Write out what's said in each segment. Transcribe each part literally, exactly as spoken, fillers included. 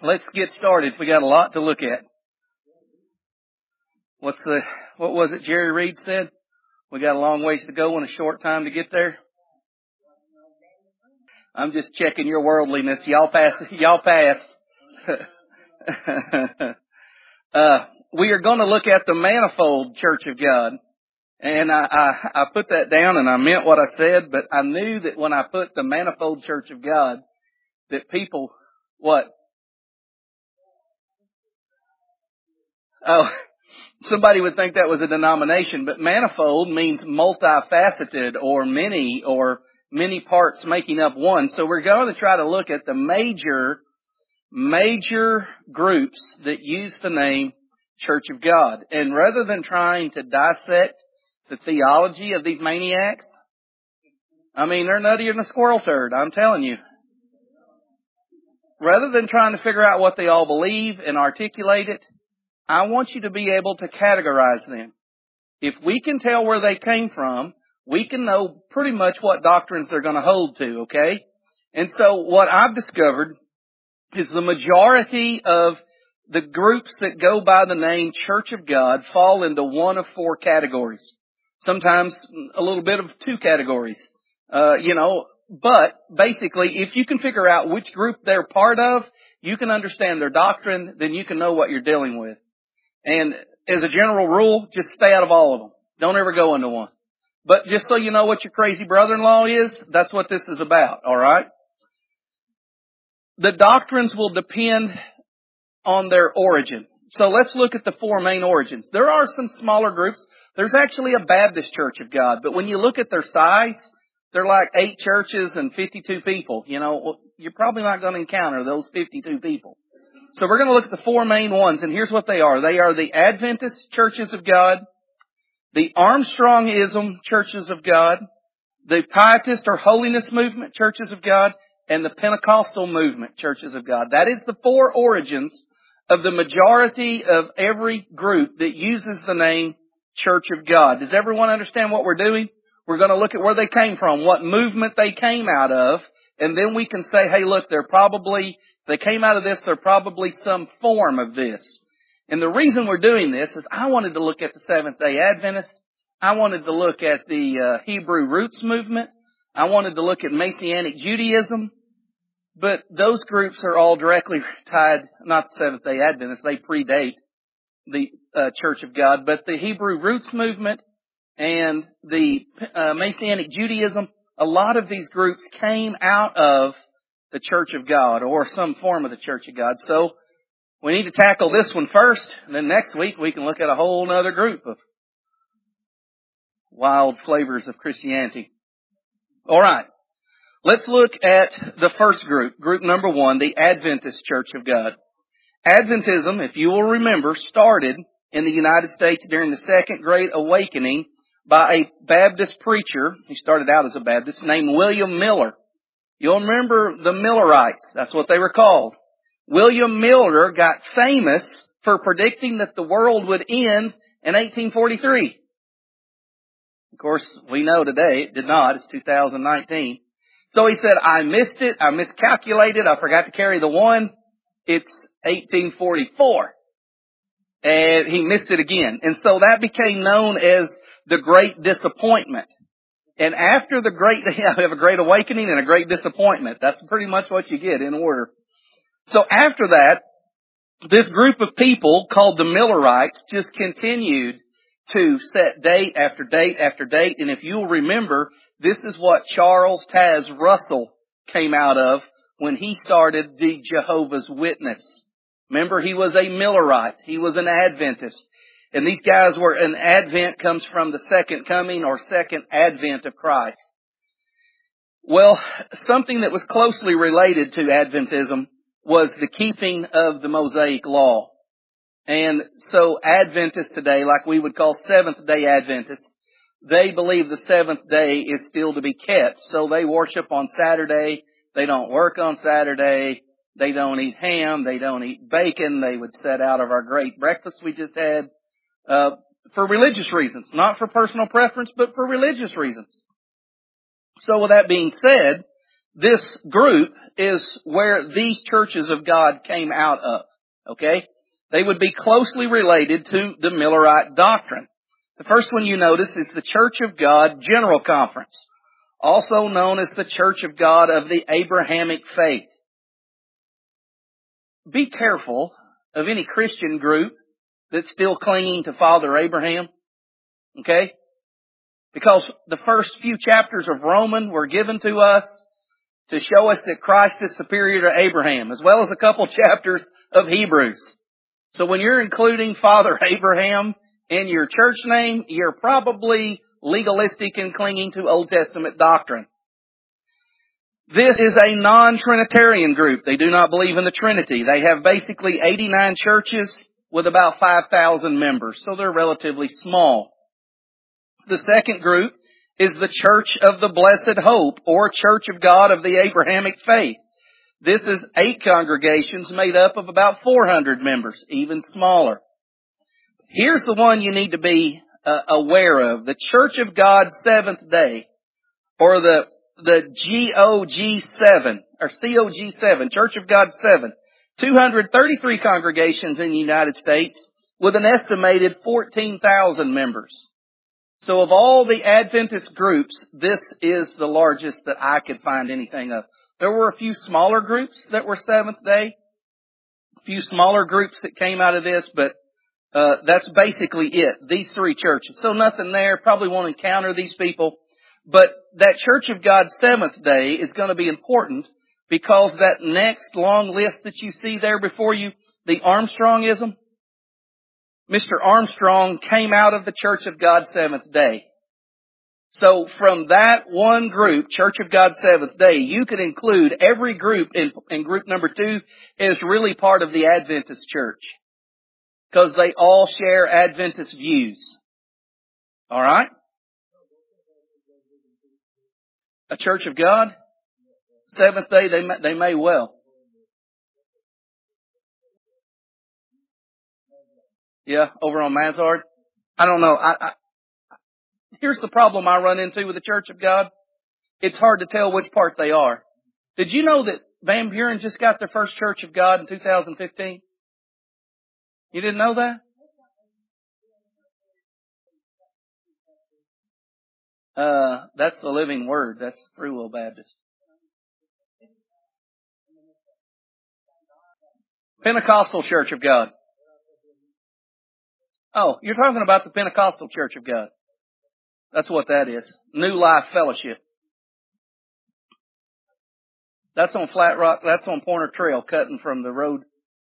let's get started. We got a lot to look at. What's the, what was it Jerry Reed said? We got a long ways to go and a short time to get there. I'm just checking your worldliness. Y'all passed, y'all passed. uh, we are going to look at the manifold church of God. And I, I, I put that down and I meant what I said, but I knew that when I put the manifold church of God, that people, what? Oh, somebody would think that was a denomination, but manifold means multifaceted or many or many parts making up one. So we're going to try to look at the major, major groups that use the name Church of God. And rather than trying to dissect the theology of these maniacs, I mean, they're nuttier than a squirrel turd, I'm telling you. Rather than trying to figure out what they all believe and articulate it, I want you to be able to categorize them. If we can tell where they came from, we can know pretty much what doctrines they're going to hold to, okay? And so what I've discovered is the majority of the groups that go by the name Church of God fall into one of four categories. Sometimes a little bit of two categories. Uh, you know, but basically, if you can figure out which group they're part of, you can understand their doctrine, then you can know what you're dealing with. And as a general rule, just stay out of all of them. Don't ever go into one. But just so you know what your crazy brother-in-law is, that's what this is about, all right? The doctrines will depend on their origin. So let's look at the four main origins. There are some smaller groups. There's actually a Baptist Church of God, but when you look at their size, they're like eight churches and fifty-two people. You know, you're probably not going to encounter those fifty-two people. So we're going to look at the four main ones, and here's what they are. They are the Adventist Churches of God, the Armstrongism Churches of God, the Pietist or Holiness Movement Churches of God, and the Pentecostal Movement Churches of God. That is the four origins of the majority of every group that uses the name Church of God. Does everyone understand what we're doing? We're going to look at where they came from, what movement they came out of, and then we can say, hey, look, they're probably, they came out of this, they're probably some form of this. And the reason we're doing this is I wanted to look at the Seventh-day Adventists. I wanted to look at the uh, Hebrew Roots movement. I wanted to look at Messianic Judaism. But those groups are all directly tied, not the Seventh-day Adventists, they predate the uh, Church of God, but the Hebrew Roots movement and the uh, Messianic Judaism, a lot of these groups came out of the Church of God or some form of the Church of God. So we need to tackle this one first, and then next week we can look at a whole other group of wild flavors of Christianity. All right. Let's look at the first group, group number one, the Adventist Church of God. Adventism, if you will remember, started in the United States during the Second Great Awakening by a Baptist preacher. He started out as a Baptist named William Miller. You'll remember the Millerites. That's what they were called. William Miller got famous for predicting that the world would end in eighteen forty-three. Of course, we know today it did not. It's two thousand nineteen. So he said, I missed it, I miscalculated, I forgot to carry the one. It's eighteen forty-four. And he missed it again. And so that became known as the Great Disappointment. And after the Great, we have a Great Awakening and a Great Disappointment. That's pretty much what you get in order. So after that, this group of people called the Millerites just continued to set date after date after date. And if you'll remember, this is what Charles Taz Russell came out of when he started the Jehovah's Witness. Remember, he was a Millerite. He was an Adventist. And these guys were, an Advent comes from the second coming or second advent of Christ. Well, something that was closely related to Adventism was the keeping of the Mosaic Law. And so Adventists today, like we would call Seventh-day Adventists, they believe the seventh day is still to be kept. So they worship on Saturday. They don't work on Saturday. They don't eat ham. They don't eat bacon. They would set out of our great breakfast we just had uh, for religious reasons. Not for personal preference, but for religious reasons. So with that being said, this group is where these churches of God came out of. Okay? They would be closely related to the Millerite doctrine. The first one you notice is the Church of God General Conference, also known as the Church of God of the Abrahamic Faith. Be careful of any Christian group that's still clinging to Father Abraham. Okay? Because the first few chapters of Romans were given to us to show us that Christ is superior to Abraham, as well as a couple chapters of Hebrews. So when you're including Father Abraham in your church name, you're probably legalistic and clinging to Old Testament doctrine. This is a non-Trinitarian group. They do not believe in the Trinity. They have basically eighty-nine churches with about five thousand members, so they're relatively small. The second group is the Church of the Blessed Hope, or Church of God of the Abrahamic Faith. This is eight congregations made up of about four hundred members, even smaller. Here's the one you need to be uh, aware of. The Church of God Seventh Day, or the the G O G seven, or C O G seven, Church of God seven. two hundred thirty-three congregations in the United States with an estimated fourteen thousand members. So of all the Adventist groups, this is the largest that I could find anything of. There were a few smaller groups that were Seventh Day, a few smaller groups that came out of this, but uh that's basically it, these three churches. So nothing there, probably won't encounter these people. But that Church of God Seventh Day is going to be important because that next long list that you see there before you, the Armstrongism, Mister Armstrong came out of the Church of God Seventh Day. So from that one group, Church of God Seventh Day, you could include every group in, in group number two is really part of the Adventist church, because they all share Adventist views. All right? A Church of God? Seventh Day, they may, they may well. Yeah, over on Mazard. I don't know. I, I, here's the problem I run into with the Church of God. It's hard to tell which part they are. Did you know that Van Buren just got their first Church of God in two thousand fifteen? You didn't know that? Uh, that's the Living Word. That's Free Will Baptist. Pentecostal Church of God. Oh, you're talking about the Pentecostal Church of God. That's what that is. New Life Fellowship. That's on Flat Rock. That's on Pointer Trail, cutting from the road.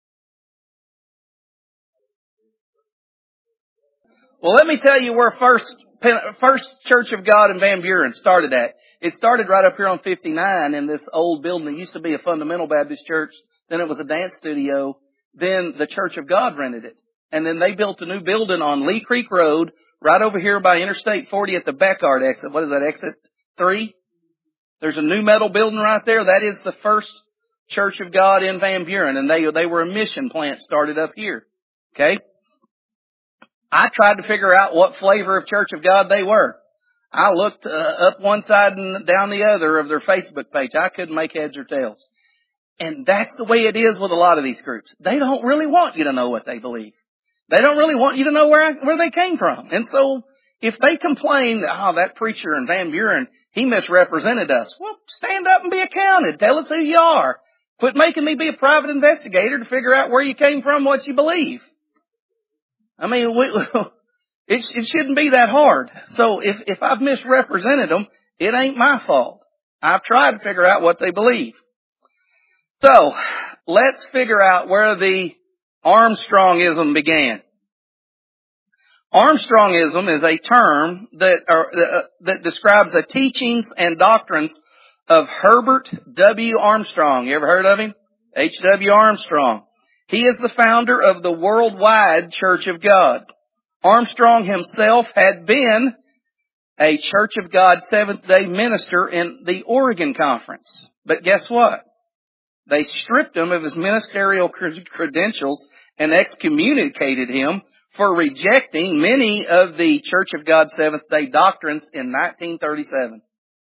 Well, let me tell you where first First Church of God in Van Buren started at. It started right up here on fifty-nine in this old building. It used to be a fundamental Baptist church. Then it was a dance studio. Then the Church of God rented it. And then they built a new building on Lee Creek Road, right over here by Interstate forty at the Beckard exit. What is that, exit three? There's a new metal building right there. That is the first Church of God in Van Buren. And they, they were a mission plant started up here. Okay? I tried to figure out what flavor of Church of God they were. I looked uh, up one side and down the other of their Facebook page. I couldn't make heads or tails. And that's the way it is with a lot of these groups. They don't really want you to know what they believe. They don't really want you to know where where they came from. And so if they complain, oh, that preacher in Van Buren, he misrepresented us. Well, stand up and be accounted. Tell us who you are. Quit making me be a private investigator to figure out where you came from, what you believe. I mean, we, it, it shouldn't be that hard. So if, if I've misrepresented them, it ain't my fault. I've tried to figure out what they believe. So let's figure out where the Armstrongism began. Armstrongism is a term that, or, uh, that describes the teachings and doctrines of Herbert W. Armstrong. You ever heard of him? H W Armstrong. He is the founder of the Worldwide Church of God. Armstrong himself had been a Church of God Seventh-day minister in the Oregon Conference. But guess what? They stripped him of his ministerial credentials and excommunicated him for rejecting many of the Church of God Seventh-day doctrines in nineteen thirty-seven.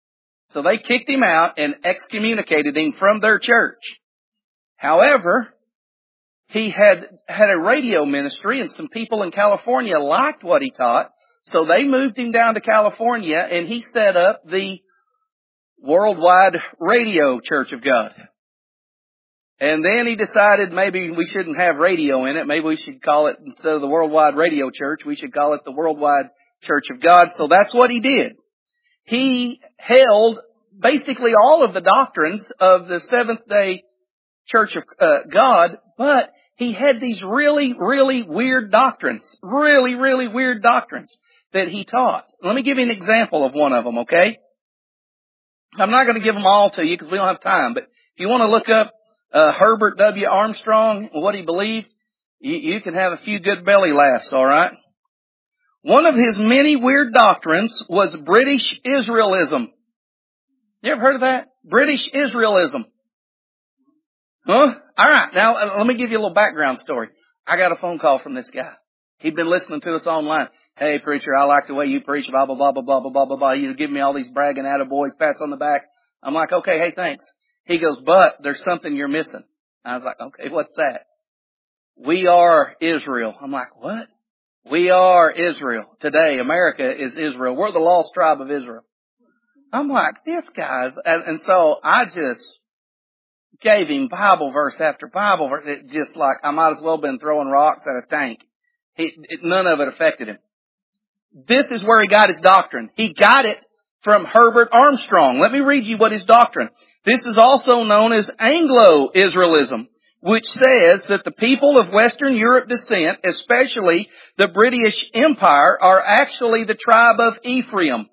So they kicked him out and excommunicated him from their church. However, he had had a radio ministry, and some people in California liked what he taught, so they moved him down to California, and he set up the Worldwide Radio Church of God. And then he decided maybe we shouldn't have radio in it. Maybe we should call it, instead of the Worldwide Radio Church, we should call it the Worldwide Church of God. So that's what he did. He held basically all of the doctrines of the Seventh-day Church of uh, God, but he had these really, really weird doctrines. Really, really weird doctrines that he taught. Let me give you an example of one of them, okay? I'm not going to give them all to you because we don't have time, but if you want to look up uh, Herbert W. Armstrong and what he believed, you, you can have a few good belly laughs, all right? One of his many weird doctrines was British Israelism. You ever heard of that? British Israelism. Huh? All right. Now, uh, let me give you a little background story. I got a phone call from this guy. He'd been listening to us online. Hey, preacher, I like the way you preach, blah, blah, blah, blah, blah, blah, blah, blah, blah. You give me all these bragging attaboys, pats on the back. I'm like, okay, hey, thanks. He goes, but there's something you're missing. I was like, okay, what's that? We are Israel. I'm like, what? We are Israel. Today, America is Israel. We're the lost tribe of Israel. I'm like, this guy's, and, and so I just gave him Bible verse after Bible verse. It just like, I might as well have been throwing rocks at a tank. He, it, none of it affected him. This is where he got his doctrine. He got it from Herbert Armstrong. Let me read you what his doctrine. This is also known as Anglo-Israelism, which says that the people of Western Europe descent, especially the British Empire, are actually the tribe of Ephraim.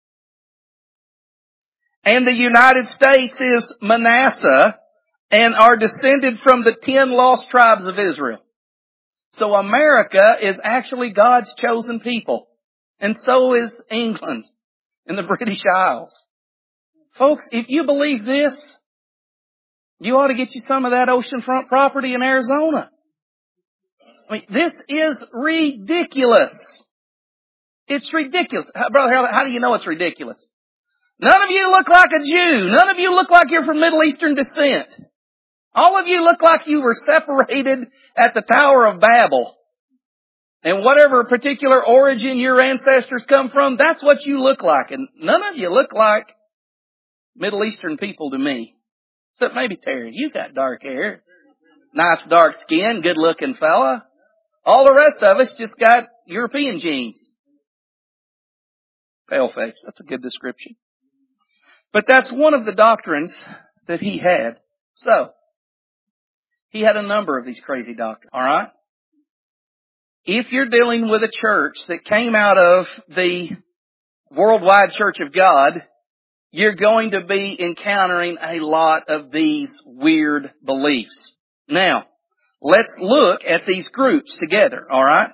And the United States is Manasseh, and are descended from the ten lost tribes of Israel. So America is actually God's chosen people. And so is England and the British Isles. Folks, if you believe this, you ought to get you some of that oceanfront property in Arizona. I mean, this is ridiculous. It's ridiculous. Brother Harold, how do you know it's ridiculous? None of you look like a Jew. None of you look like you're from Middle Eastern descent. All of you look like you were separated at the Tower of Babel. And whatever particular origin your ancestors come from, that's what you look like. And none of you look like Middle Eastern people to me. Except maybe Terry. You got dark hair. Nice dark skin, good looking fella. All the rest of us just got European genes. Pale face. That's a good description. But that's one of the doctrines that he had. So, he had a number of these crazy doctrines, alright? If you're dealing with a church that came out of the Worldwide Church of God, you're going to be encountering a lot of these weird beliefs. Now, let's look at these groups together, alright?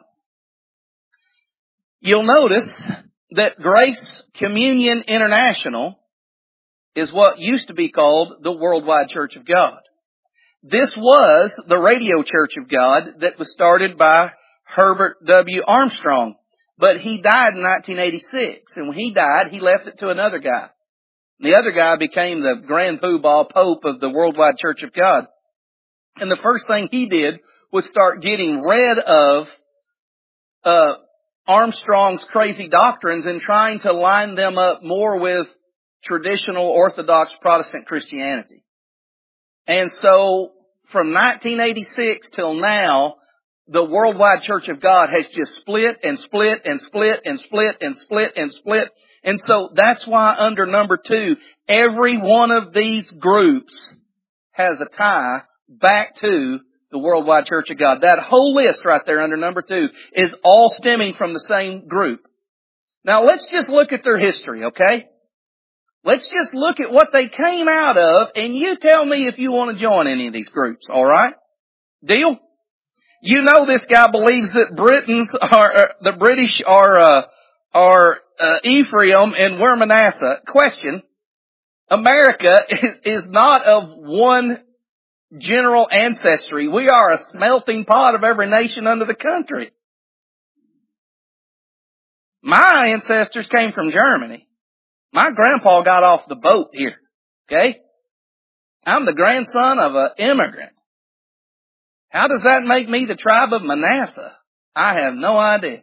You'll notice that Grace Communion International is what used to be called the Worldwide Church of God. This was the Radio Church of God that was started by Herbert W. Armstrong. But he died in nineteen eighty-six. And when he died, he left it to another guy. The other guy became the grand poobah pope of the Worldwide Church of God. And the first thing he did was start getting rid of uh Armstrong's crazy doctrines and trying to line them up more with traditional Orthodox Protestant Christianity. And so, from nineteen eighty-six till now, the Worldwide Church of God has just split and split and split and split and split and split. And so that's why under number two, every one of these groups has a tie back to the Worldwide Church of God. That whole list right there under number two is all stemming from the same group. Now let's just look at their history, okay? Let's just look at what they came out of, and you tell me if you want to join any of these groups, alright? Deal? You know this guy believes that Britons are, uh, the British are, uh, are, uh, Ephraim and we're Manasseh. Question. America is, is not of one general ancestry. We are a smelting pot of every nation under the country. My ancestors came from Germany. My grandpa got off the boat here. Okay? I'm the grandson of an immigrant. How does that make me the tribe of Manasseh? I have no idea.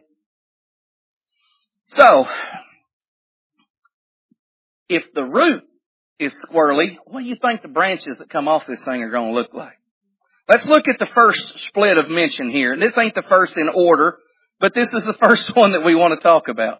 So, if the root is squirrely, what do you think the branches that come off this thing are going to look like? Let's look at the first split of mention here. And this ain't the first in order, but this is the first one that we want to talk about.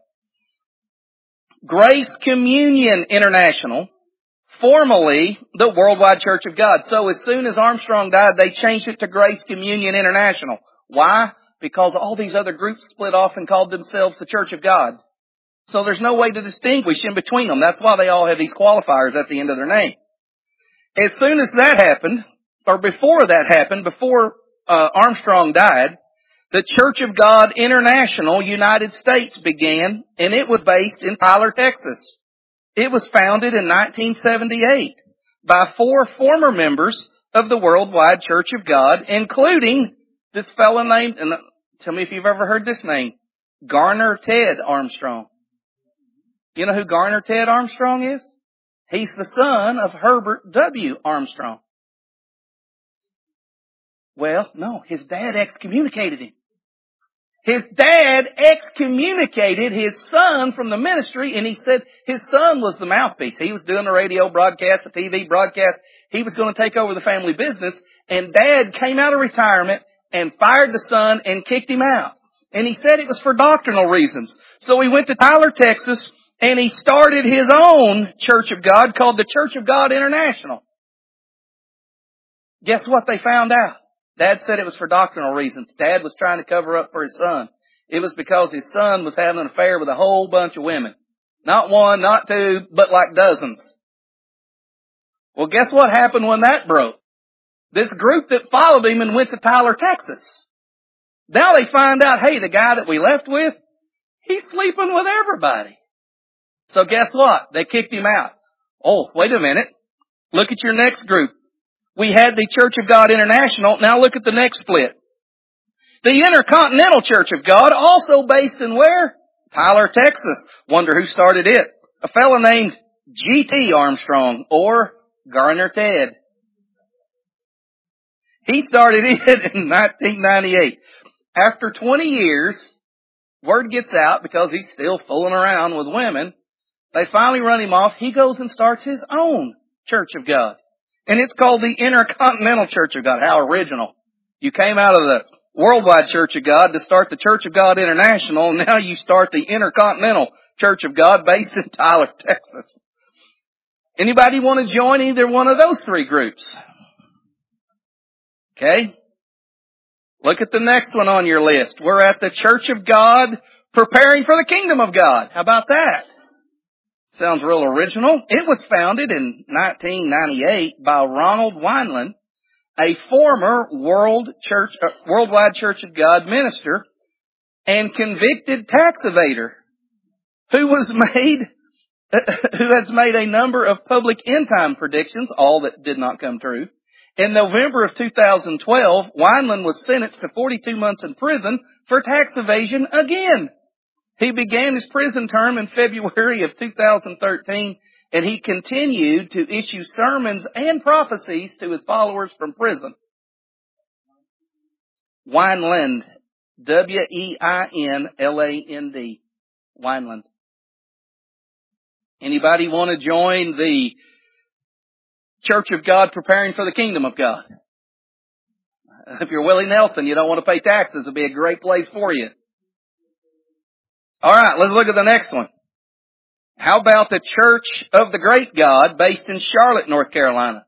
Grace Communion International, formerly the Worldwide Church of God. So as soon as Armstrong died, they changed it to Grace Communion International. Why? Because all these other groups split off and called themselves the Church of God. So there's no way to distinguish in between them. That's why they all have these qualifiers at the end of their name. As soon as that happened, or before that happened, before uh, Armstrong died, the Church of God International United States began, and it was based in Tyler, Texas. It was founded in nineteen seventy-eight by four former members of the Worldwide Church of God, including this fellow named, and tell me if you've ever heard this name, Garner Ted Armstrong. You know who Garner Ted Armstrong is? He's the son of Herbert W. Armstrong. Well, no, his dad excommunicated him. His dad excommunicated his son from the ministry, and he said his son was the mouthpiece. He was doing a radio broadcast, a T V broadcast. He was going to take over the family business, and Dad came out of retirement and fired the son and kicked him out. And he said it was for doctrinal reasons. So he went to Tyler, Texas, and he started his own Church of God called the Church of God International. Guess what they found out? Dad said it was for doctrinal reasons. Dad was trying to cover up for his son. It was because his son was having an affair with a whole bunch of women. Not one, not two, but like dozens. Well, guess what happened when that broke? This group that followed him and went to Tyler, Texas. Now they find out, hey, the guy that we left with, he's sleeping with everybody. So guess what? They kicked him out. Oh, wait a minute. Look at your next group. We had the Church of God International. Now look at the next split. The Intercontinental Church of God, also based in where? Tyler, Texas. Wonder who started it. A fellow named G T Armstrong, or Garner Ted. He started it in nineteen ninety-eight. After twenty years, word gets out because he's still fooling around with women. They finally run him off. He goes and starts his own Church of God. And it's called the Intercontinental Church of God. How original. You came out of the Worldwide Church of God to start the Church of God International, and now you start the Intercontinental Church of God based in Tyler, Texas. Anybody want to join either one of those three groups? Okay. Look at the next one on your list. We're at the Church of God Preparing for the Kingdom of God. How about that? Sounds real original. It was founded in nineteen ninety-eight by Ronald Wineland, a former World Church, uh, Worldwide Church of God minister and convicted tax evader who was made, who has made a number of public end time predictions, all that did not come true. In November of two thousand twelve, Wineland was sentenced to forty-two months in prison for tax evasion again. He began his prison term in February of two thousand thirteen, and he continued to issue sermons and prophecies to his followers from prison. Wineland. W E I N L A N D. Wineland. Anybody want to join the Church of God Preparing for the Kingdom of God? If you're Willie Nelson, you don't want to pay taxes, it'll be a great place for you. All right, let's look at the next one. How about the Church of the Great God based in Charlotte, North Carolina?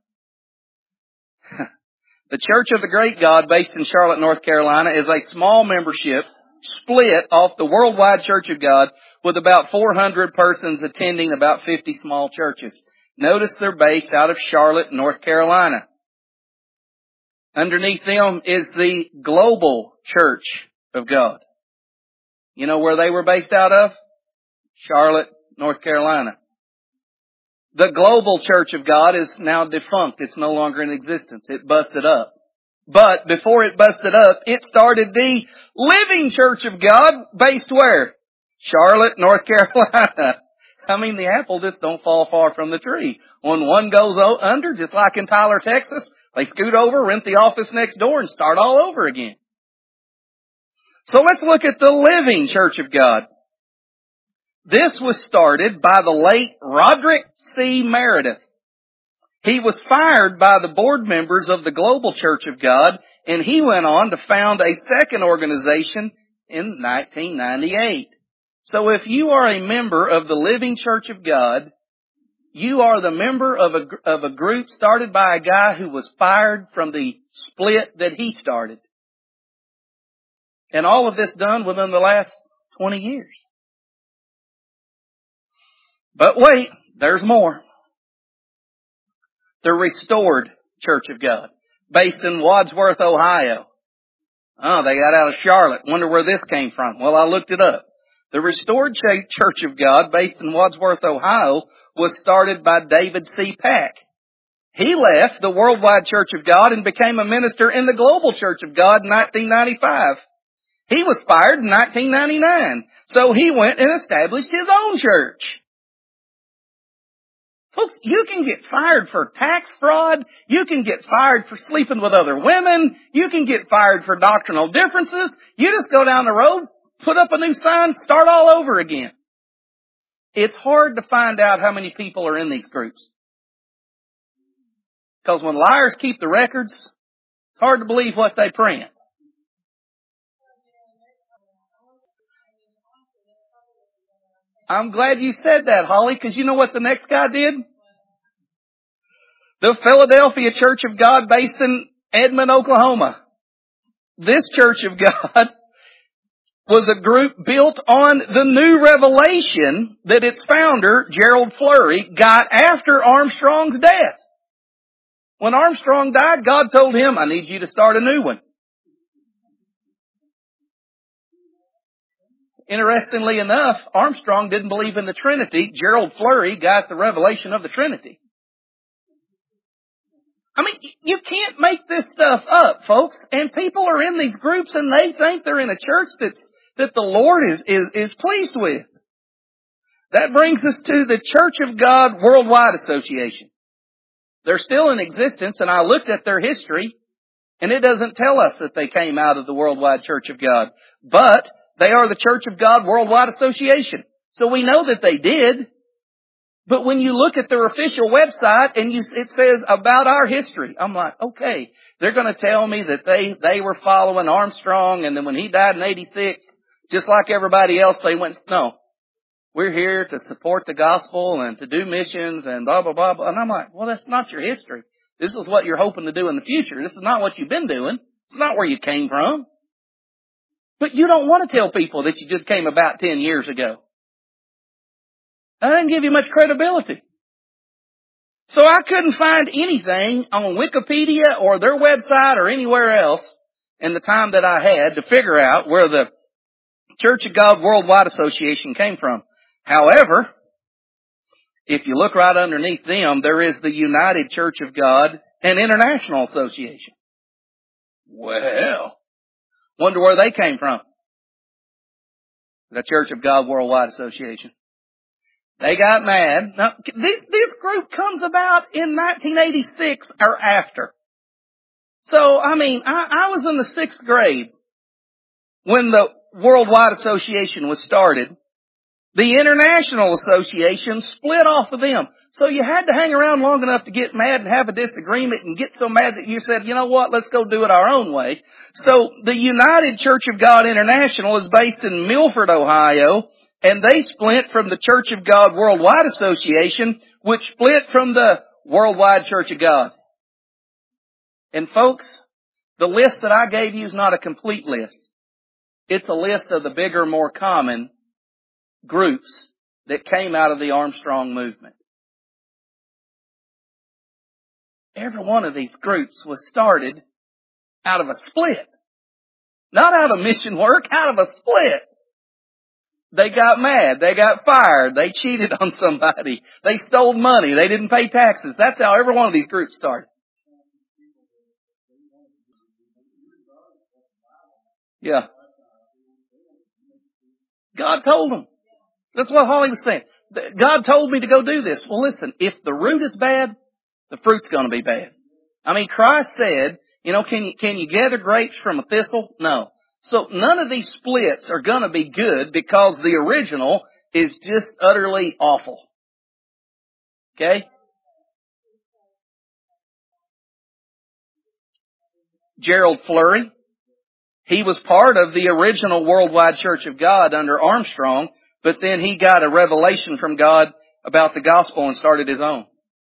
The Church of the Great God based in Charlotte, North Carolina is a small membership split off the Worldwide Church of God with about four hundred persons attending about fifty small churches. Notice they're based out of Charlotte, North Carolina. Underneath them is the Global Church of God. You know where they were based out of? Charlotte, North Carolina. The Global Church of God is now defunct. It's no longer in existence. It busted up. But before it busted up, it started the Living Church of God based where? Charlotte, North Carolina. I mean, the apple just don't fall far from the tree. When one goes o- under, just like in Tyler, Texas, they scoot over, rent the office next door, and start all over again. So let's look at the Living Church of God. This was started by the late Roderick C. Meredith. He was fired by the board members of the Global Church of God, and he went on to found a second organization in nineteen ninety-eight. So if you are a member of the Living Church of God, you are the member of a, of a group started by a guy who was fired from the split that he started. And all of this done within the last twenty years. But wait, there's more. The Restored Church of God, based in Wadsworth, Ohio. Oh, they got out of Charlotte. Wonder where this came from. Well, I looked it up. The Restored Church of God, based in Wadsworth, Ohio, was started by David C. Pack. He left the Worldwide Church of God and became a minister in the Global Church of God in nineteen ninety-five. He was fired in nineteen ninety-nine, so he went and established his own church. Folks, you can get fired for tax fraud. You can get fired for sleeping with other women. You can get fired for doctrinal differences. You just go down the road, put up a new sign, start all over again. It's hard to find out how many people are in these groups. Because when liars keep the records, it's hard to believe what they print. I'm glad you said that, Holly, because you know what the next guy did? The Philadelphia Church of God, based in Edmond, Oklahoma. This Church of God was a group built on the new revelation that its founder, Gerald Flurry, got after Armstrong's death. When Armstrong died, God told him, I need you to start a new one. Interestingly enough, Armstrong didn't believe in the Trinity. Gerald Flurry got the revelation of the Trinity. I mean, you can't make this stuff up, folks. And people are in these groups and they think they're in a church that's, that the Lord is, is, is pleased with. That brings us to the Church of God Worldwide Association. They're still in existence, and I looked at their history, and it doesn't tell us that they came out of the Worldwide Church of God. But they are the Church of God Worldwide Association. So we know that they did. But when you look at their official website and you, it says about our history, I'm like, okay, they're going to tell me that they, they were following Armstrong, and then when he died in eighty-six, just like everybody else, they went, no, we're here to support the gospel and to do missions and blah, blah, blah, blah. And I'm like, well, that's not your history. This is what you're hoping to do in the future. This is not what you've been doing. It's not where you came from. But you don't want to tell people that you just came about ten years ago. That doesn't give you much credibility. So I couldn't find anything on Wikipedia or their website or anywhere else in the time that I had to figure out where the Church of God Worldwide Association came from. However, if you look right underneath them, there is the United Church of God and International Association. Well, wonder where they came from. The Church of God Worldwide Association. They got mad. Now, this, this group comes about in nineteen eighty-six or after. So, I mean, I, I was in the sixth grade when the Worldwide Association was started. The International Association split off of them. So you had to hang around long enough to get mad and have a disagreement and get so mad that you said, you know what, let's go do it our own way. So the United Church of God International is based in Milford, Ohio, and they split from the Church of God Worldwide Association, which split from the Worldwide Church of God. And folks, the list that I gave you is not a complete list. It's a list of the bigger, more common groups that came out of the Armstrong movement. Every one of these groups was started out of a split. Not out of mission work, out of a split. They got mad. They got fired. They cheated on somebody. They stole money. They didn't pay taxes. That's how every one of these groups started. Yeah. God told them. That's what Holly was saying. God told me to go do this. Well, listen, if the root is bad, the fruit's going to be bad. I mean, Christ said, you know, can you, can you gather grapes from a thistle? No. So none of these splits are going to be good because the original is just utterly awful. Okay? Gerald Flurry, he was part of the original Worldwide Church of God under Armstrong, but then he got a revelation from God about the gospel and started his own.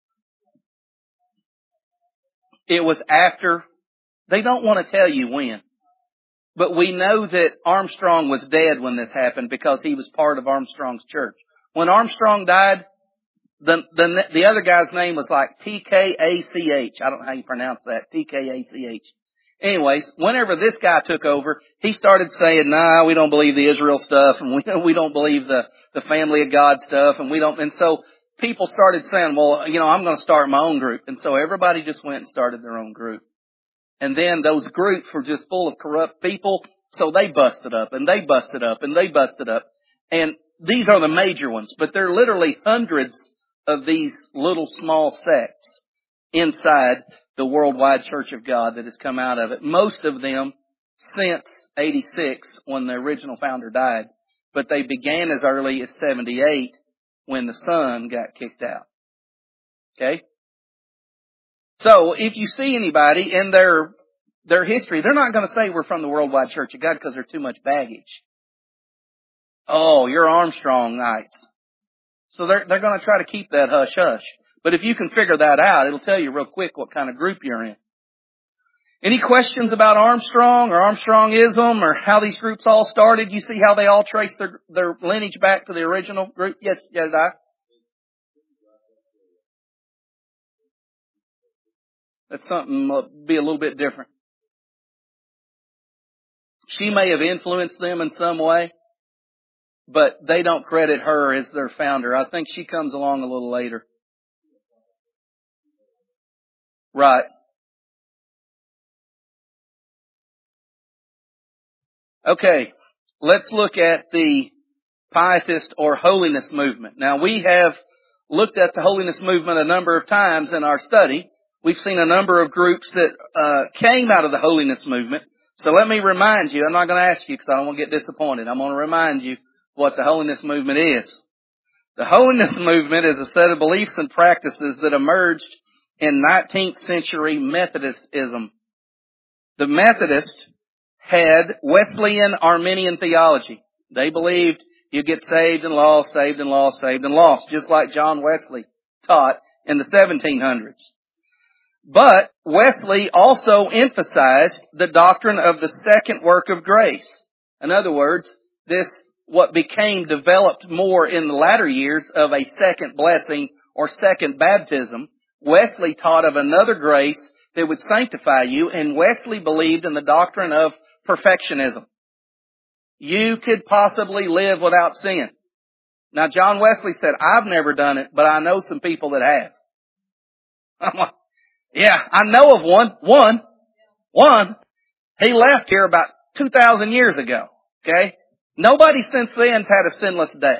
It was after, they don't want to tell you when, but we know that Armstrong was dead when this happened because he was part of Armstrong's church. When Armstrong died, the the, the other guy's name was like T K A C H. I don't know how you pronounce that. T K A C H. Anyways, whenever this guy took over, he started saying, nah, we don't believe the Israel stuff, and we, we don't believe the, the family of God stuff, and we don't, and so people started saying, well, you know, I'm going to start my own group. And so everybody just went and started their own group. And then those groups were just full of corrupt people, so they busted up, and they busted up, and they busted up. And these are the major ones, but there are literally hundreds of these little small sects inside the Worldwide Church of God that has come out of it. Most of them since eighty-six when the original founder died. But they began as early as seventy-eight when the son got kicked out. Okay? So if you see anybody in their their history, they're not going to say we're from the Worldwide Church of God because there's too much baggage. Oh, you're Armstrongites. So they're they're going to try to keep that hush hush. But if you can figure that out, it'll tell you real quick what kind of group you're in. Any questions about Armstrong or Armstrongism or how these groups all started? You see how they all trace their, their lineage back to the original group? Yes, Jedediah? That's something uh, be a little bit different. She may have influenced them in some way, but they don't credit her as their founder. I think she comes along a little later. Right. Okay, let's look at the Pietist or holiness movement. Now, we have looked at the holiness movement a number of times in our study. We've seen a number of groups that uh, came out of the holiness movement. So let me remind you, I'm not going to ask you because I don't want to get disappointed. I'm going to remind you what the holiness movement is. The holiness movement is a set of beliefs and practices that emerged in nineteenth century Methodism. The Methodists had Wesleyan Arminian theology. They believed you get saved and lost, saved and lost, saved and lost, just like John Wesley taught in the seventeen hundreds. But Wesley also emphasized the doctrine of the second work of grace. In other words, this, what became developed more in the latter years of a second blessing or second baptism. Wesley taught of another grace that would sanctify you, and Wesley believed in the doctrine of perfectionism. You could possibly live without sin. Now, John Wesley said, I've never done it, but I know some people that have. I'm like, yeah, I know of one. One. One. He left here about two thousand years ago. Okay? Nobody since then's had a sinless day.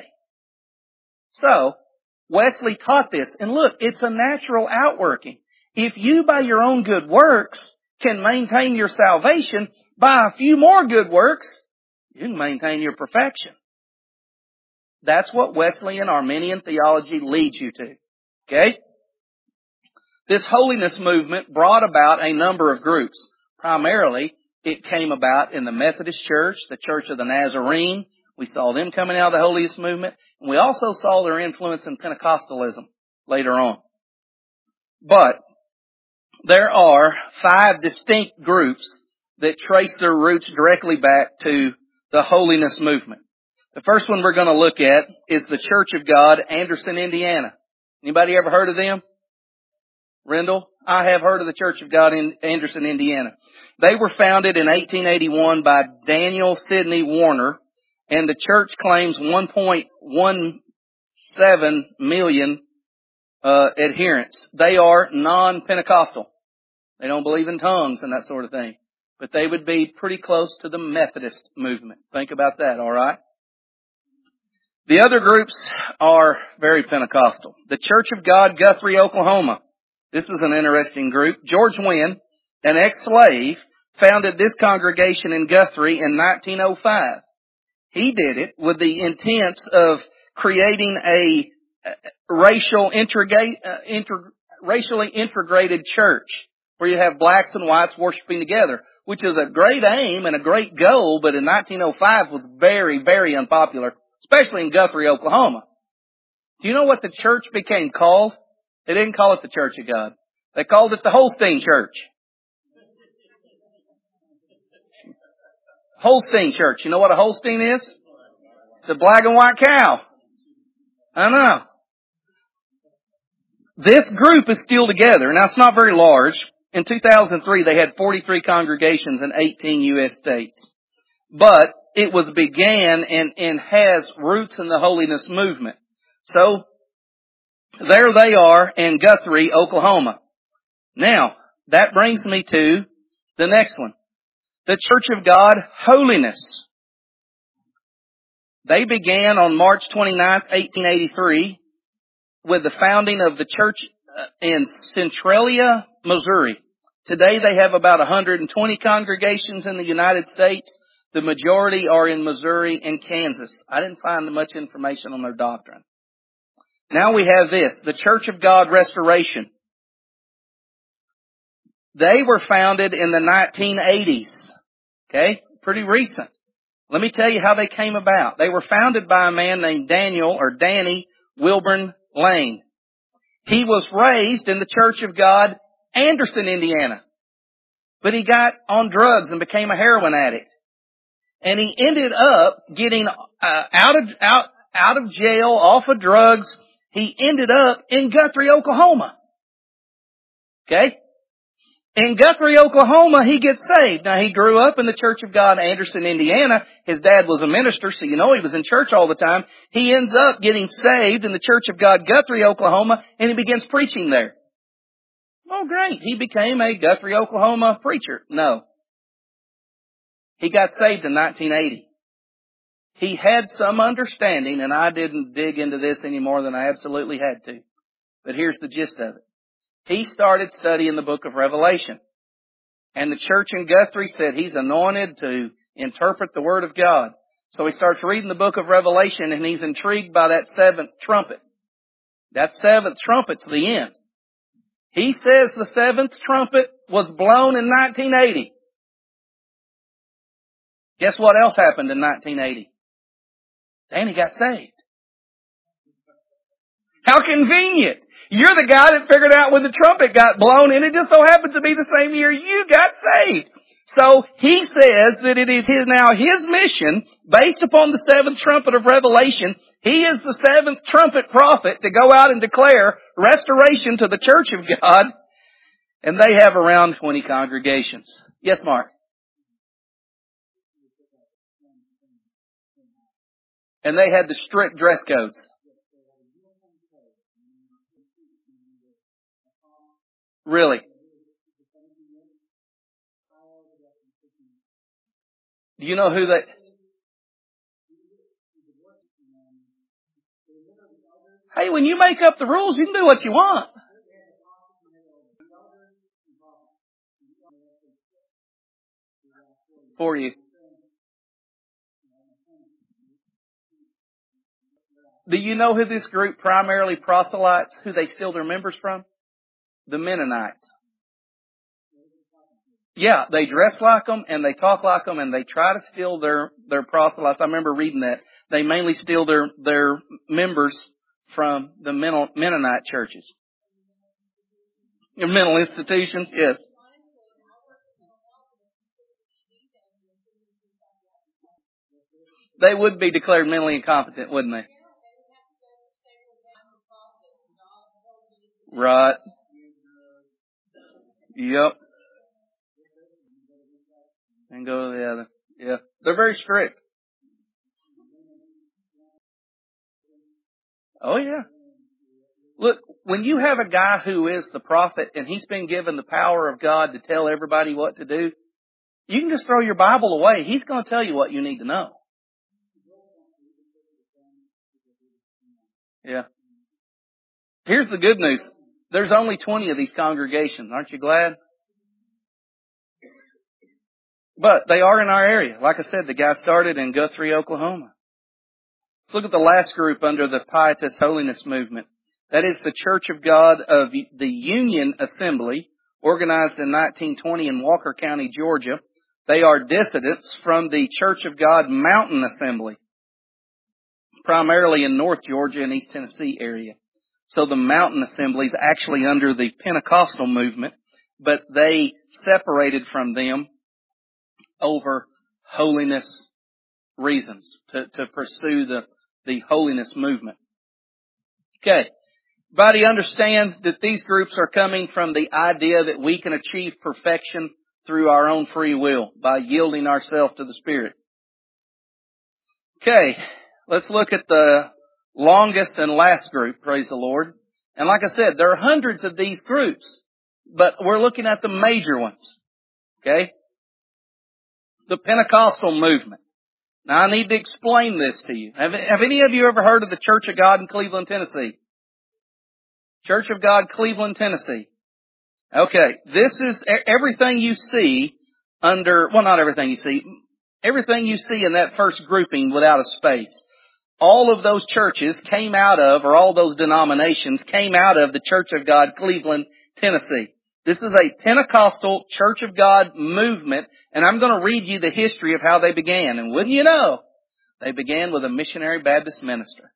So, Wesley taught this. And look, it's a natural outworking. If you by your own good works can maintain your salvation, by a few more good works, you can maintain your perfection. That's what Wesleyan Arminian theology leads you to. Okay? This holiness movement brought about a number of groups. Primarily, it came about in the Methodist Church, the Church of the Nazarene. We saw them coming out of the holiness movement. And we also saw their influence in Pentecostalism later on. But there are five distinct groups that trace their roots directly back to the holiness movement. The first one we're going to look at is the Church of God, Anderson, Indiana. Anybody ever heard of them? Rendell? I have heard of the Church of God in Anderson, Indiana. They were founded in eighteen eighty-one by Daniel Sidney Warner, and the church claims one point one seven million uh, adherents. They are non-Pentecostal. They don't believe in tongues and that sort of thing. But they would be pretty close to the Methodist movement. Think about that, all right? The other groups are very Pentecostal. The Church of God, Guthrie, Oklahoma. This is an interesting group. George Wynn, an ex-slave, founded this congregation in Guthrie in nineteen oh five. He did it with the intent of creating a racial integra- uh, inter- racially integrated church where you have blacks and whites worshiping together, which is a great aim and a great goal, but in nineteen oh five was very, very unpopular, especially in Guthrie, Oklahoma. Do you know what the church became called? They didn't call it the Church of God. They called it the Holstein Church. Holstein Church. You know what a Holstein is? It's a black and white cow. I know. This group is still together. Now, it's not very large. In two thousand three, they had forty-three congregations in eighteen U S states. But it was began and, and has roots in the holiness movement. So, there they are in Guthrie, Oklahoma. Now, that brings me to the next one. The Church of God, Holiness. They began on March twenty-ninth, eighteen eighty-three, with the founding of the church in Centralia, Missouri. Today they have about one hundred twenty congregations in the United States. The majority are in Missouri and Kansas. I didn't find much information on their doctrine. Now we have this, the Church of God, Restoration. They were founded in the nineteen eighties. Okay? Pretty recent. Let me tell you how they came about. They were founded by a man named Daniel or Danny Wilburn Lane. He was raised in the Church of God, Anderson, Indiana. But he got on drugs and became a heroin addict. And he ended up getting uh, out of out out of jail, off of drugs. He ended up in Guthrie, Oklahoma. Okay? In Guthrie, Oklahoma, he gets saved. Now, he grew up in the Church of God, Anderson, Indiana. His dad was a minister, so you know he was in church all the time. He ends up getting saved in the Church of God, Guthrie, Oklahoma, and he begins preaching there. Oh, great. He became a Guthrie, Oklahoma preacher. No. He got saved in nineteen eighty. He had some understanding, and I didn't dig into this any more than I absolutely had to. But here's the gist of it. He started studying the book of Revelation. And the church in Guthrie said he's anointed to interpret the Word of God. So he starts reading the book of Revelation, and he's intrigued by that seventh trumpet. That seventh trumpet's the end. He says the seventh trumpet was blown in nineteen eighty. Guess what else happened in nineteen eighty? Danny got saved. How convenient. You're the guy that figured out when the trumpet got blown, and it just so happened to be the same year you got saved. So he says that it is his, now his mission, based upon the seventh trumpet of Revelation. He is the seventh trumpet prophet to go out and declare restoration to the Church of God. And they have around twenty congregations. Yes, Mark? And they had the strict dress codes. Really? Do you know who they... Hey, when you make up the rules, you can do what you want. For you. Do you know who this group primarily proselytes, who they steal their members from? The Mennonites. Yeah, they dress like them and they talk like them and they try to steal their, their proselytes. I remember reading that. They mainly steal their, their members from the Mennonite churches. Your mental institutions, yes. They would be declared mentally incompetent, wouldn't they? Right. Yep. And go to the other. Yeah. They're very strict. Oh, yeah. Look, when you have a guy who is the prophet and he's been given the power of God to tell everybody what to do, you can just throw your Bible away. He's going to tell you what you need to know. Yeah. Here's the good news. There's only twenty of these congregations. Aren't you glad? But they are in our area. Like I said, the guy started in Guthrie, Oklahoma. Let's look at the last group under the Pietist Holiness Movement. That is the Church of God of the Union Assembly, organized in nineteen twenty in Walker County, Georgia. They are dissidents from the Church of God Mountain Assembly, primarily in North Georgia and East Tennessee area. So the Mountain Assembly is actually under the Pentecostal movement, but they separated from them over holiness reasons, to, to pursue the, the holiness movement. Okay. Everybody understand that these groups are coming from the idea that we can achieve perfection through our own free will by yielding ourselves to the Spirit. Okay. Let's look at the longest and last group, praise the Lord. And like I said, there are hundreds of these groups, but we're looking at the major ones. Okay? The Pentecostal movement. Now I need to explain this to you. Have, have any of you ever heard of the Church of God in Cleveland, Tennessee? Church of God, Cleveland, Tennessee. Okay, this is everything you see under, well not everything you see, everything you see in that first grouping without a space. All of those churches came out of, or all those denominations came out of the Church of God, Cleveland, Tennessee. This is a Pentecostal Church of God movement, and I'm going to read you the history of how they began. And wouldn't you know, they began with a missionary Baptist minister.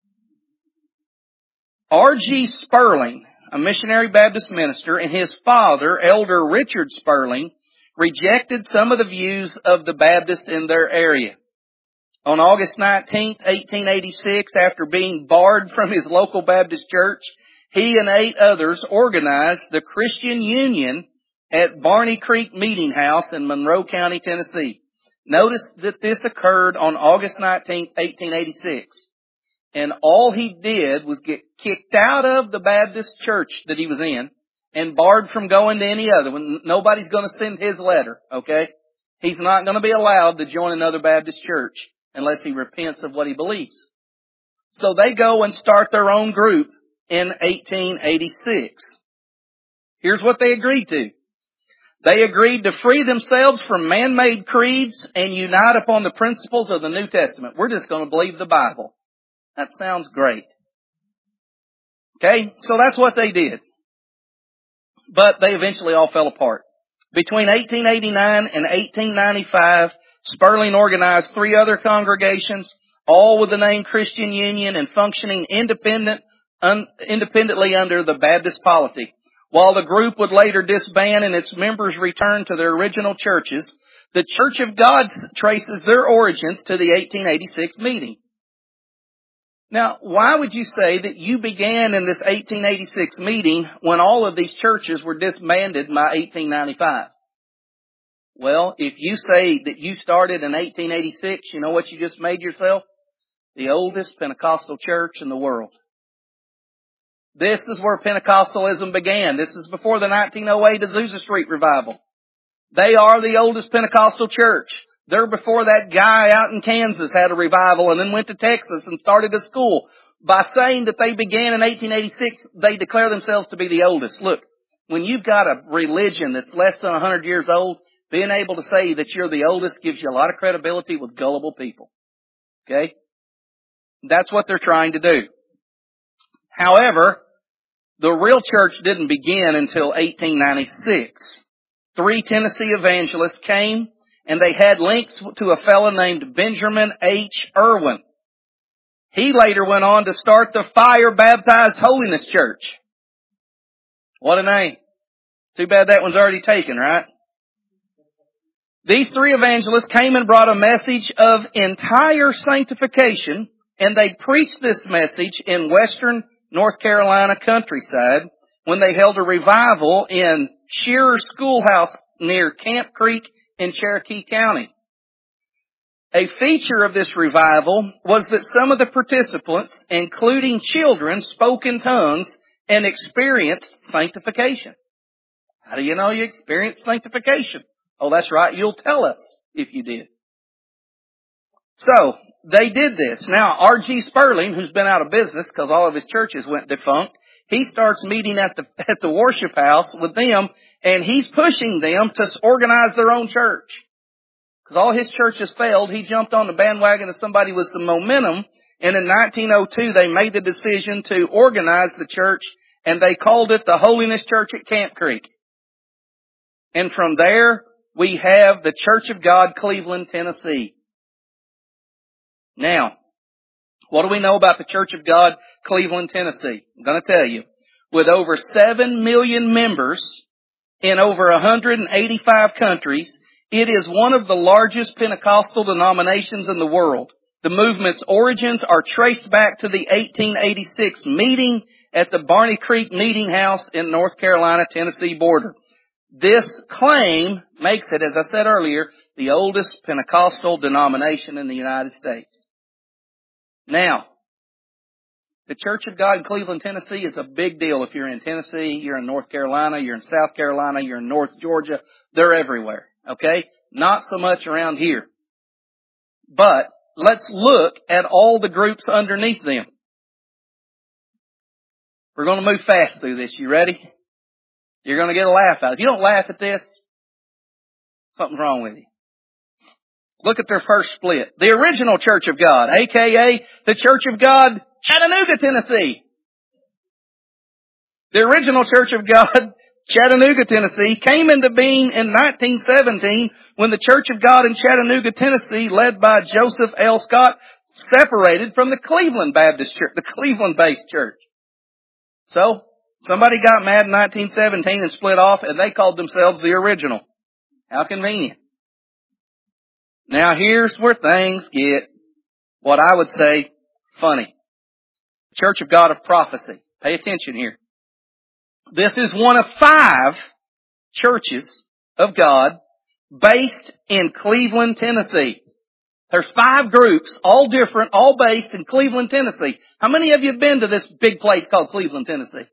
R G Sperling, a missionary Baptist minister, and his father, Elder Richard Sperling, rejected some of the views of the Baptists in their area. On August nineteenth, eighteen eighty-six, after being barred from his local Baptist church, he and eight others organized the Christian Union at Barney Creek Meeting House in Monroe County, Tennessee. Notice that this occurred on August nineteenth, eighteen eighty-six. And all he did was get kicked out of the Baptist church that he was in and barred from going to any other one. Nobody's going to send his letter, okay? He's not going to be allowed to join another Baptist church unless he repents of what he believes. So they go and start their own group in eighteen eighty-six. Here's what they agreed to. They agreed to free themselves from man-made creeds and unite upon the principles of the New Testament. We're just going to believe the Bible. That sounds great. Okay, so that's what they did. But they eventually all fell apart. Between eighteen eighty-nine and eighteen ninety-five, Sperling organized three other congregations, all with the name Christian Union and functioning independent, un, independently under the Baptist polity. While the group would later disband and its members return to their original churches, the Church of God traces their origins to the eighteen eighty-six meeting. Now, why would you say that you began in this eighteen eighty-six meeting when all of these churches were disbanded by eighteen ninety-five? Well, if you say that you started in eighteen eighty-six, you know what you just made yourself? The oldest Pentecostal church in the world. This is where Pentecostalism began. This is before the nineteen oh eight Azusa Street revival. They are the oldest Pentecostal church. They're before that guy out in Kansas had a revival and then went to Texas and started a school. By saying that they began in eighteen eighty-six, they declare themselves to be the oldest. Look, when you've got a religion that's less than one hundred years old, being able to say that you're the oldest gives you a lot of credibility with gullible people. Okay? That's what they're trying to do. However, the real church didn't begin until eighteen ninety-six. Three Tennessee evangelists came, and they had links to a fellow named Benjamin H. Irwin. He later went on to start the Fire Baptized Holiness Church. What a name. Too bad that one's already taken, right? These three evangelists came and brought a message of entire sanctification, and they preached this message in western North Carolina countryside when they held a revival in Shearer Schoolhouse near Camp Creek in Cherokee County. A feature of this revival was that some of the participants, including children, spoke in tongues and experienced sanctification. How do you know you experienced sanctification? Oh, that's right. You'll tell us if you did. So, they did this. Now, R G Sperling, who's been out of business because all of his churches went defunct, he starts meeting at the, at the worship house with them, and he's pushing them to organize their own church. Because all his churches failed, he jumped on the bandwagon of somebody with some momentum, and in nineteen oh two they made the decision to organize the church, and they called it the Holiness Church at Camp Creek. And from there, we have the Church of God, Cleveland, Tennessee. Now, what do we know about the Church of God, Cleveland, Tennessee? I'm going to tell you. With over seven million members in over one hundred eighty-five countries, it is one of the largest Pentecostal denominations in the world. The movement's origins are traced back to the eighteen eighty-six meeting at the Barney Creek Meeting House in North Carolina-Tennessee border. This claim makes it, as I said earlier, the oldest Pentecostal denomination in the United States. Now, the Church of God in Cleveland, Tennessee is a big deal. If you're in Tennessee, you're in North Carolina, you're in South Carolina, you're in North Georgia, they're everywhere. Okay? Not so much around here. But let's look at all the groups underneath them. We're going to move fast through this. You ready? You're going to get a laugh out. If you don't laugh at this, something's wrong with you. Look at their first split. The original Church of God, aka the Church of God, Chattanooga, Tennessee. The original Church of God, Chattanooga, Tennessee, came into being in nineteen seventeen when the Church of God in Chattanooga, Tennessee, led by Joseph L. Scott, separated from the Cleveland Baptist Church, the Cleveland-based church. So, somebody got mad in nineteen seventeen and split off, and they called themselves the original. How convenient. Now here's where things get, what I would say, funny. Church of God of Prophecy. Pay attention here. This is one of five churches of God based in Cleveland, Tennessee. There's five groups, all different, all based in Cleveland, Tennessee. How many of you have been to this big place called Cleveland, Tennessee?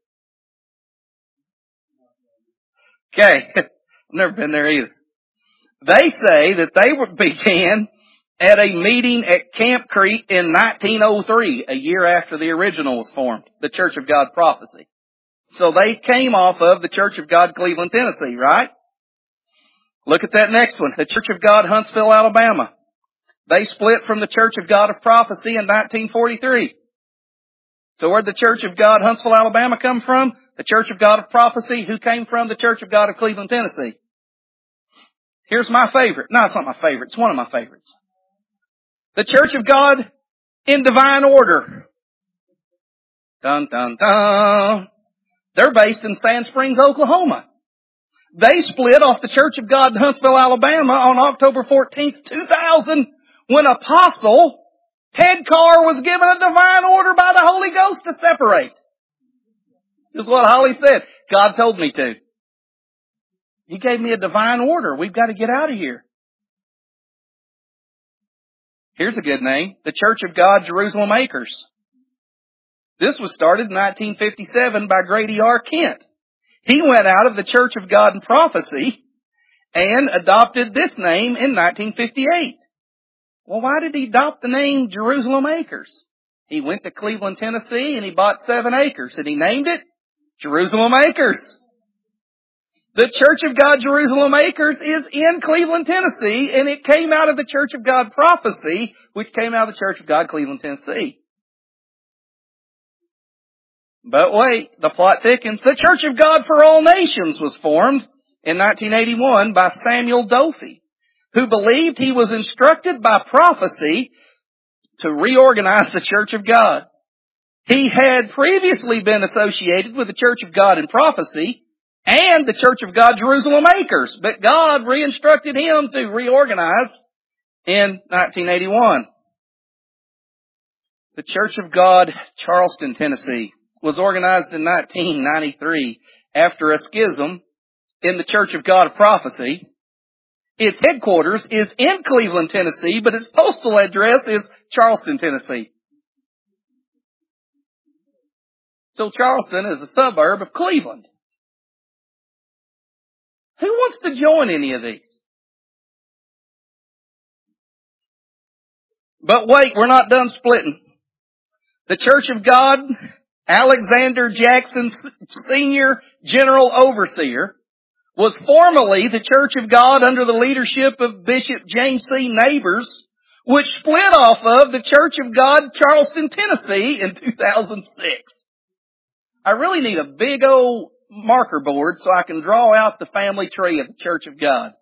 Okay. I've never been there either. They say that they began at a meeting at Camp Creek in nineteen oh three, a year after the original was formed, the Church of God Prophecy. So they came off of the Church of God Cleveland, Tennessee, right? Look at that next one, the Church of God Huntsville, Alabama. They split from the Church of God of Prophecy in nineteen forty-three. So where'd the Church of God Huntsville, Alabama come from? The Church of God of Prophecy, who came from the Church of God of Cleveland, Tennessee. Here's my favorite. No, it's not my favorite. It's one of my favorites. The Church of God in Divine Order. Dun, dun, dun. They're based in Sand Springs, Oklahoma. They split off the Church of God in Huntsville, Alabama on October fourteenth, two thousand, when Apostle Ted Carr was given a divine order by the Holy Ghost to separate. This is what Holly said. God told me to. He gave me a divine order. We've got to get out of here. Here's a good name. The Church of God, Jerusalem Acres. This was started in nineteen fifty-seven by Grady R. Kent. He went out of the Church of God in Prophecy and adopted this name in nineteen fifty-eight. Well, why did he adopt the name Jerusalem Acres? He went to Cleveland, Tennessee, and he bought seven acres, and he named it Jerusalem Acres. The Church of God Jerusalem Acres is in Cleveland, Tennessee, and it came out of the Church of God Prophecy, which came out of the Church of God Cleveland, Tennessee. But wait, the plot thickens. The Church of God for All Nations was formed in nineteen eighty-one by Samuel Doffey, who believed he was instructed by prophecy to reorganize the Church of God. He had previously been associated with the Church of God in Prophecy and the Church of God Jerusalem Acres, but God re-instructed him to reorganize in nineteen eighty-one. The Church of God Charleston, Tennessee was organized in nineteen ninety-three after a schism in the Church of God of Prophecy. Its headquarters is in Cleveland, Tennessee, but its postal address is Charleston, Tennessee. So Charleston is a suburb of Cleveland. Who wants to join any of these? But wait, we're not done splitting. The Church of God, Alexander Jackson Senior General Overseer, was formerly the Church of God under the leadership of Bishop James C. Neighbors, which split off of the Church of God, Charleston, Tennessee in two thousand six. I really need a big old marker board so I can draw out the family tree of the Church of God.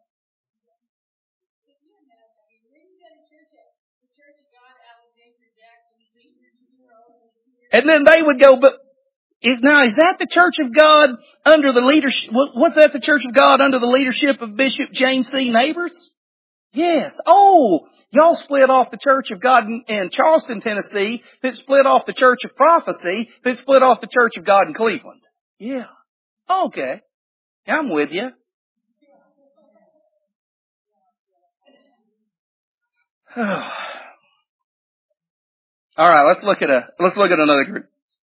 And then they would go, but is now, is that the Church of God under the leadership, was that the Church of God under the leadership of Bishop James C. Neighbors? Yes. Oh, y'all split off the Church of God in, in Charleston, Tennessee, that split off the Church of Prophecy, that split off the Church of God in Cleveland. Yeah. Okay. I'm with you. All right, let's look at a, let's look at another group.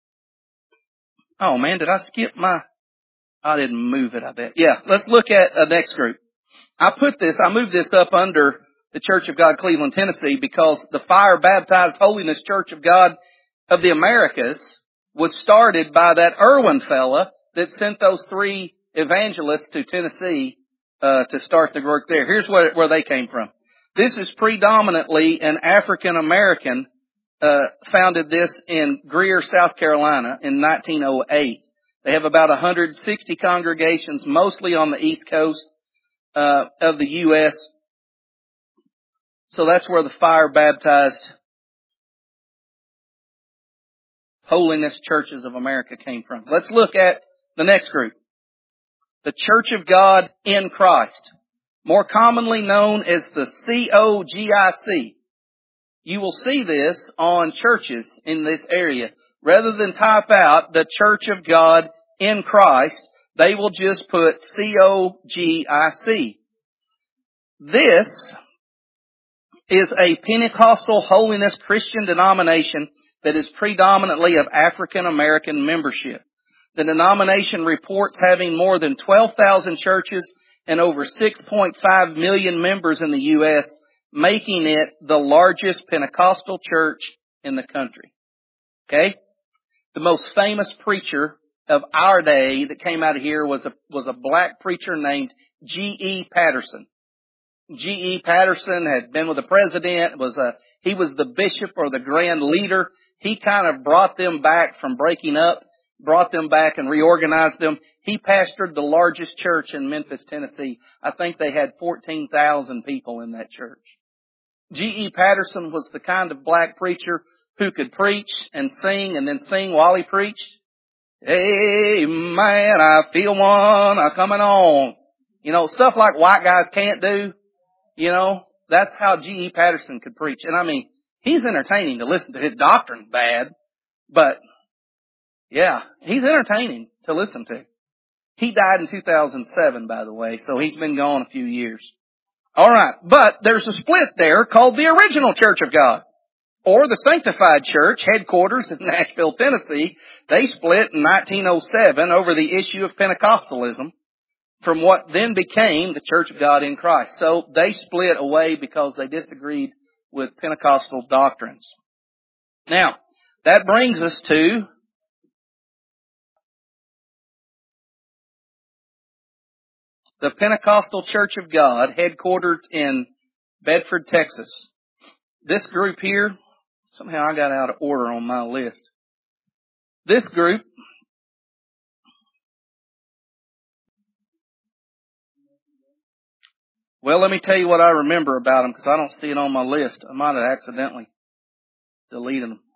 Oh man, did I skip my, I didn't move it, I bet. Yeah, let's look at the next group. I put this, I moved this up under the Church of God, Cleveland, Tennessee, because the Fire Baptized Holiness Church of God of the Americas was started by that Irwin fella that sent those three evangelists to Tennessee, uh, to start the work there. Here's where, where they came from. This is predominantly an African American, uh, founded this in Greer, South Carolina in nineteen oh eight. They have about one hundred sixty congregations, mostly on the East Coast, uh, of the U S So that's where the Fire Baptized Holiness Churches of America came from. Let's look at the next group. The Church of God in Christ, more commonly known as the C O G I C. You will see this on churches in this area. Rather than type out the Church of God in Christ, they will just put C O G I C. This is a Pentecostal holiness Christian denomination that is predominantly of African American membership. The denomination reports having more than twelve thousand churches and over six point five million members in the U S, making it the largest Pentecostal church in the country. Okay? The most famous preacher of our day that came out of here was a, was a black preacher named G E Patterson. G E Patterson had been with the president, was a, he was the bishop or the grand leader. He kind of brought them back from breaking up, brought them back and reorganized them. He pastored the largest church in Memphis, Tennessee. I think they had fourteen thousand people in that church. G E Patterson was the kind of black preacher who could preach and sing and then sing while he preached. Amen, I feel one a coming on. You know, stuff like white guys can't do. You know, that's how G E Patterson could preach. And I mean, he's entertaining to listen to. His doctrine's bad, but yeah, he's entertaining to listen to. He died in two thousand seven, by the way, so he's been gone a few years. All right, but there's a split there called the Original Church of God, or the Sanctified Church, headquarters in Nashville, Tennessee. They split in nineteen oh seven over the issue of Pentecostalism from what then became the Church of God in Christ. So they split away because they disagreed with Pentecostal doctrines. Now, that brings us to the Pentecostal Church of God, headquartered in Bedford, Texas. This group here, somehow I got out of order on my list. This group Well, let me tell you what I remember about them, because I don't see it on my list. I might have accidentally deleted them.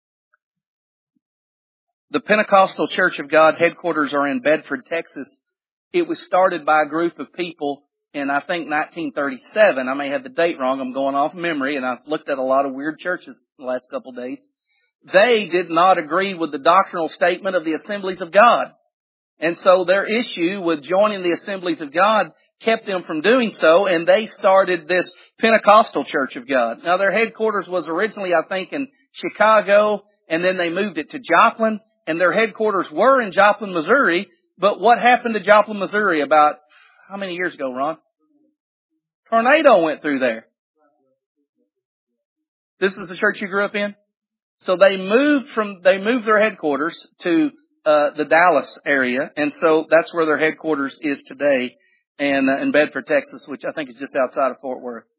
The Pentecostal Church of God headquarters are in Bedford, Texas. It was started by a group of people in, I think, nineteen thirty-seven. I may have the date wrong. I'm going off memory, and I've looked at a lot of weird churches the last couple of days. They did not agree with the doctrinal statement of the Assemblies of God. And so their issue with joining the Assemblies of God kept them from doing so, and they started this Pentecostal Church of God. Now, their headquarters was originally, I think, in Chicago, and then they moved it to Joplin, and their headquarters were in Joplin, Missouri. But what happened to Joplin, Missouri about, how many years ago, Ron? Tornado went through there. This is the church you grew up in? So they moved from, they moved their headquarters to, uh, the Dallas area. And so that's where their headquarters is today, and, uh, in Bedford, Texas, which I think is just outside of Fort Worth.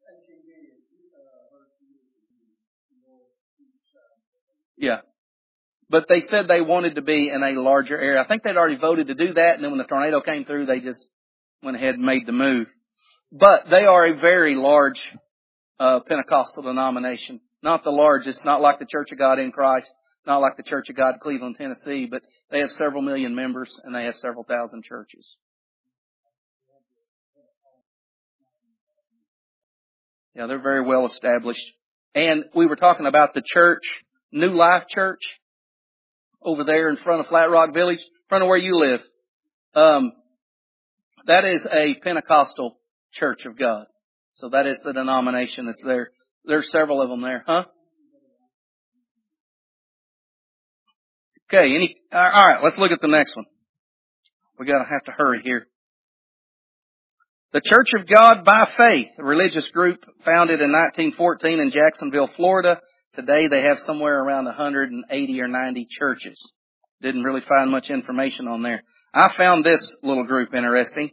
Yeah. But they said they wanted to be in a larger area. I think they'd already voted to do that, and then when the tornado came through, they just went ahead and made the move. But they are a very large, uh, Pentecostal denomination. Not the largest, not like the Church of God in Christ, not like the Church of God Cleveland, Tennessee, but they have several million members and they have several thousand churches. Yeah, they're very well established. And we were talking about the church, New Life Church, over there in front of Flat Rock Village, in front of where you live. Um, that is a Pentecostal Church of God. So that is the denomination that's there. There's several of them there, huh? Okay, any, all right, let's look at the next one. We gotta have to hurry here. The Church of God by Faith, a religious group founded in nineteen fourteen in Jacksonville, Florida. Today they have somewhere around one hundred eighty or ninety churches. Didn't really find much information on there. I found this little group interesting.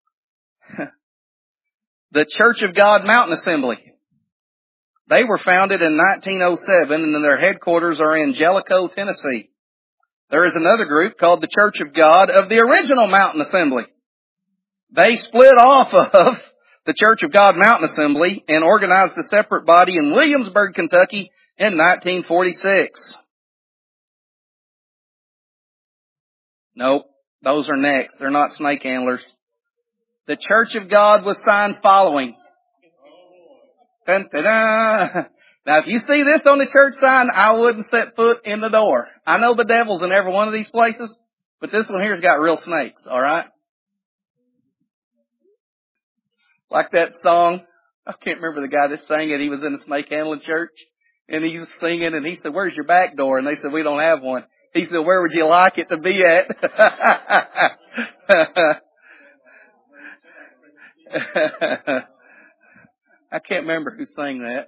The Church of God Mountain Assembly. They were founded in nineteen oh seven and their headquarters are in Jellicoe, Tennessee. There is another group called the Church of God of the original Mountain Assembly. They split off of the Church of God Mountain Assembly and organized a separate body in Williamsburg, Kentucky in nineteen forty-six. Nope, those are next. They're not snake handlers. The Church of God with signs following. Dun, dun, dun. Now, if you see this on the church sign, I wouldn't set foot in the door. I know the devil's in every one of these places, but this one here's got real snakes, all right? Like that song, I can't remember the guy that sang it. He was in a snake handling church, and he was singing, and he said, "Where's your back door?" And they said, "We don't have one." He said, "Where would you like it to be at?" I can't remember who sang that.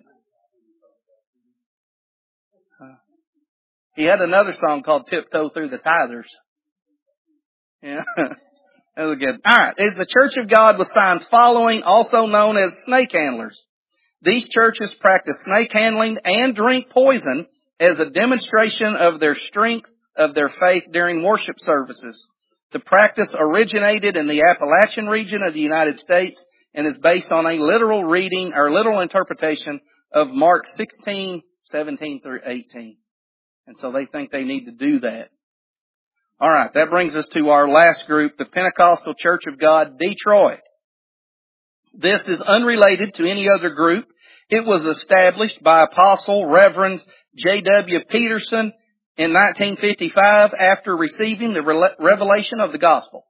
Uh, he had another song called "Tiptoe Through the Tithers." Yeah, that was good. All right, is the Church of God with signs following, also known as snake handlers. These churches practice snake handling and drink poison as a demonstration of their strength of their faith during worship services. The practice originated in the Appalachian region of the United States and is based on a literal reading or literal interpretation of Mark sixteen, seventeen through eighteen. And so they think they need to do that. All right, that brings us to our last group, the Pentecostal Church of God, Detroit. This is unrelated to any other group. It was established by Apostle Reverend J W Peterson in nineteen fifty-five after receiving the revelation of the gospel.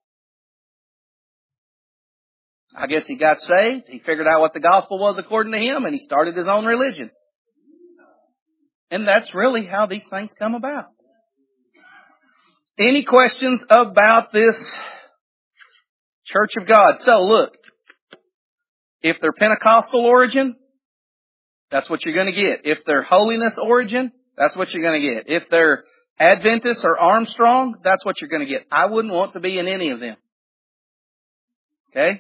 I guess he got saved, he figured out what the gospel was according to him, and he started his own religion. And that's really how these things come about. Any questions about this Church of God? So look, if they're Pentecostal origin, that's what you're going to get. If they're holiness origin, that's what you're going to get. If they're Adventist or Armstrong, that's what you're going to get. I wouldn't want to be in any of them. Okay?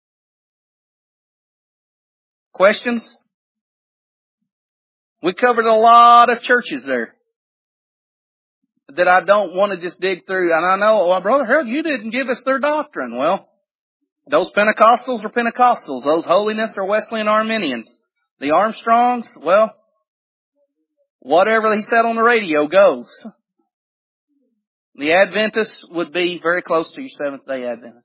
Questions? We covered a lot of churches there that I don't want to just dig through. And I know, well, Brother Harold, you didn't give us their doctrine. Well, those Pentecostals are Pentecostals. Those holiness are Wesleyan Arminians. The Armstrongs, well, whatever he said on the radio goes. The Adventists would be very close to your Seventh-day Adventists.